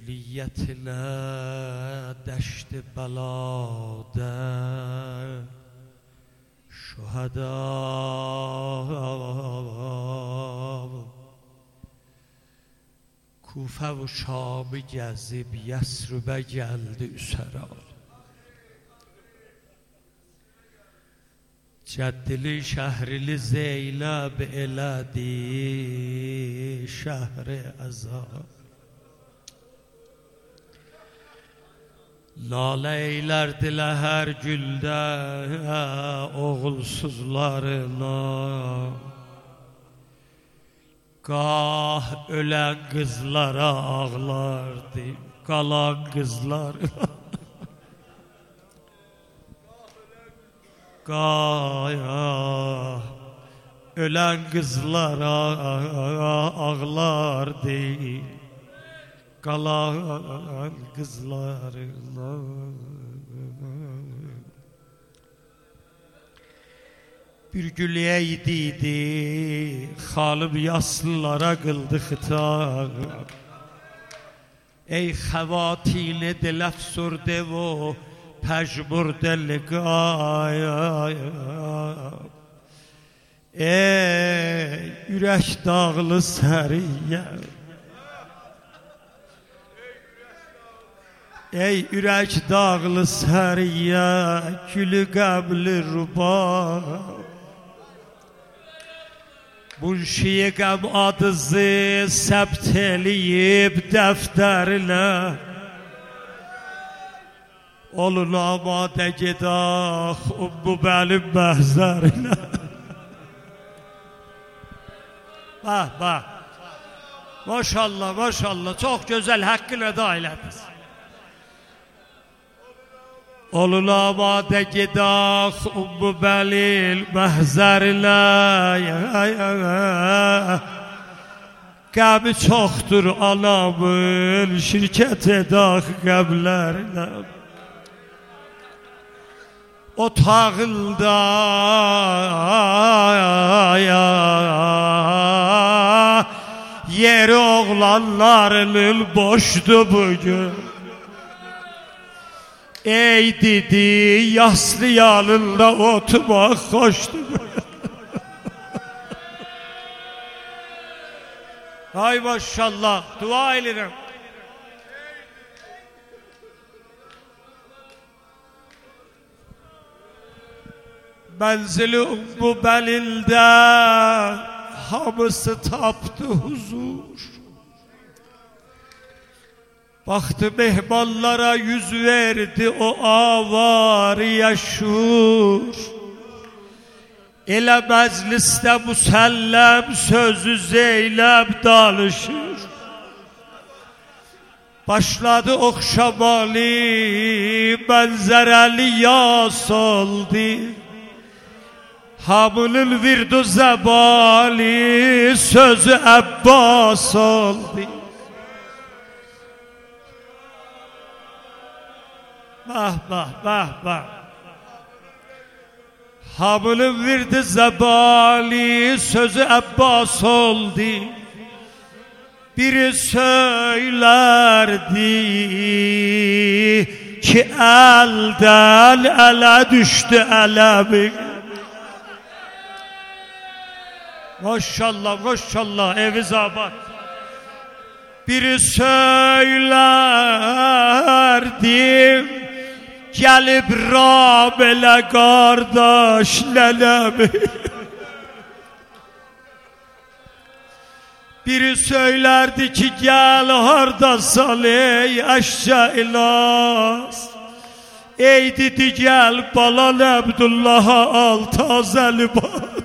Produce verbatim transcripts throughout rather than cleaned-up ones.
külliyyət ilə dəşti bəladə şühədə Kufə və Şamı gəzib Yəsribə gəldi üsəra Cəddili şəhrili Zeynəb elədi şəhri əzab Lalə eylərdilər hər güldə oğulsuzlarına Qah ölən qızlara ağlardı qalan qızlarına Qah ölən qızlara ağlardı qalan qızlarına Bir gül eydiydi xalıb yaslılara qıldı xitab Ey xəvatini dil əfsurdə və pəjburdə liqaya Ey ürək dağlı səriyə Ey ürək dağlı səriyə Gülü qəbli ruba Munşiyə qəm adızı səbt eləyib dəftərinə Olun amadə gedək Ümmü bəlim məhzərinə Bəh, bəh Maşallah, maşallah Çox gözəl haqqını da elədiniz Olun amadə gedək Ümmü bəlim məhzərinə Qəmi çoxdur anamın Şirkət edək qəblərinə Otağında Yeri oğlanlarının boşdu bugün Ey dedi yaslı yanında oturmaq xoşdu Ay maşallah dua edirəm Mənzili Ümmü bəlildə hamısı tapdı huzur Baxdı mehmanlara yüz verdi o avar yaşur Elə məclisdə müsəlləm sözü Zeynəb danışır Başladı oxşamalı mənzərəli yas oldu Hamının virdu zəbali sözü Əbbas oldu Bah, bah, bah, bah Hamının virdu zəbali sözü Əbbas oldu Biri söylerdi ki elden ele düştü elemi Maşallah maşallah eviz abad Biri söylerdi gelip Rab ele kardeş lelemi Biri söylerdi ki gel hardasan ey eşya ilas Ey dedi gel balan Abdullah'a al taze libas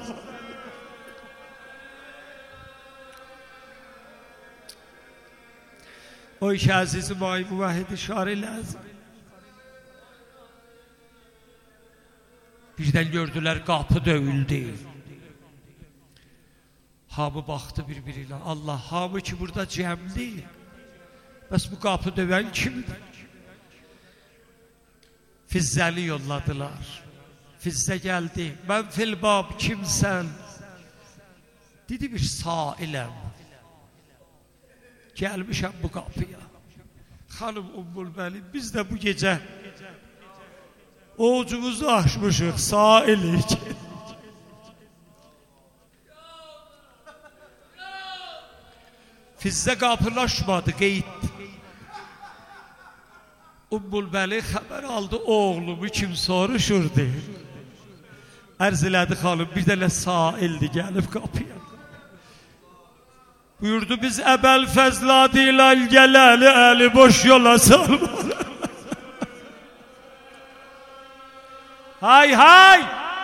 O iş azizim ay müvahhid-i şari lazım Birden gördüler kapı dövüldü Hamı baxdı bir-birinə Allah hamı ki burada cəmdir Bəs bu qapı dövən kimdir? Fizzəli yolladılar Fizzə gəldi Mən filbab kimsən? Dedi bir sailəm Gəlmişəm bu qapıya Xanım Ümmülbəli, biz də bu gecə ovucumuzu açmışıq, sağ elik. Fizzə qapını açmadı, qeyddi. Ümmülbəli xəbər aldı, oğlumu kim soruşurdu. Ərz elədi xanım, bir dənə sağ eldi gəlib qapıya. Buyurdu, biz əbəl fəzladı ilə gələli əli boş yola salmalı. Hay hay!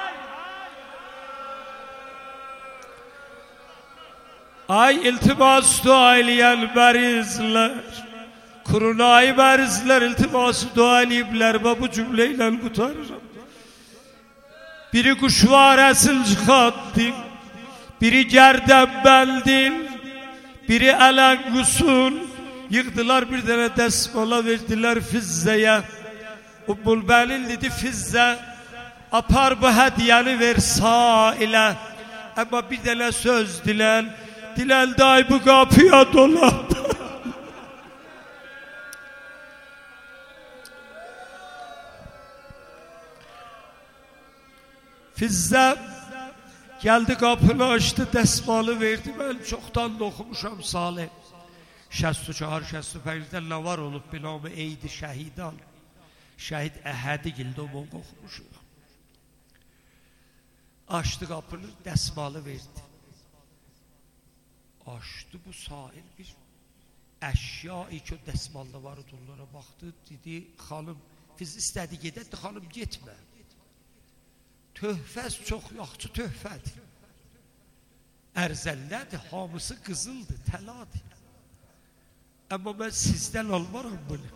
Ay iltimas dua eləyən bərizlər, kurunayı bərizlər iltiması dua eləyiblər və bu cümlə ilə qutarıram. Biri kuşvar əsil çıxaddır, biri gərdənbəldir, biri ələn qusul, yığdılar bir dənə dəsmala verdilər Fizzəyə. Ümmülbəli dedi, Fizzə, apar bu hədiyəni ver sağ ilə. Amma bir dənə söz diləl, diləl day bu qapıya dolab. Fizzə geldi qapını açdı, dəsmalı verdi. Mən çoxdan da oxumuşam Salih. şəst و چهار şəst و پنجdə nə var olub binamı eydi şəhidan. Şəhid Əhədi gildi o moğ oxumuşuq. Açdı qapını, dəsmalı verdi. Açdı bu sahil bir əşya-i ki o dəsmalda var onlara baxdı. Dedi, xanım, biz istədi gedədi, xanım getmə. Töhfəz çox yaxçı töhfədir. Ərzəllədir, hamısı qızıldır, təladır. Amma mən sizdən almaram bunu.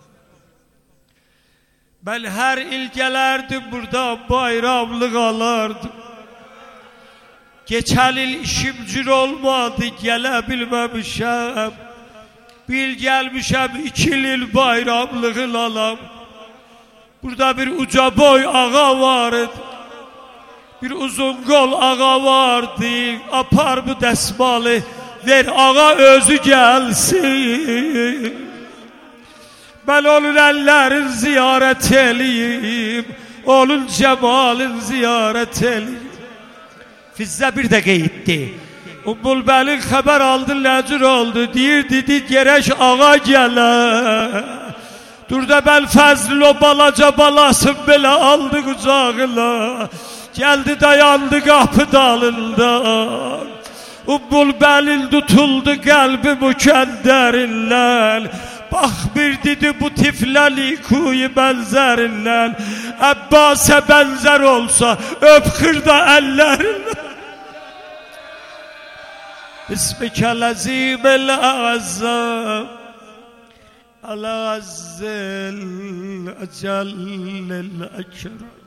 Mən hər il gələrdim burada, bayramlıq alardım. Geçən il işim cür olmadı, gələ bilməmişəm. Bir gəlmişəm, iki il bayramlığın alam. Burada bir uca boy ağa vardı. Bir uzun qol ağa vardı, apar bu dəsmalı, ver ağa özü gəlsin. Mən onun əllərin ziyarət eləyim, onun cəmalin ziyarət eləyim. Fizzə bir də qeyddi. Ümmülbəlin xəbər aldı, nəcür oldu, deyir, dedi, gerək ağa gələ. Dur da bəl fəzl o balaca balasın belə aldı qucağına. Geldi dayandı kapı dalında. Ümmülbəlil tutuldu kalbi mükəndərindən. Bax bir dedi bu tifləli kuyu bənzərindən. Əbbas'a bənzər olsa öp xırda əllərindən. Bismikəl əzimil əzzəm Əl-əzzil əcəllil əkram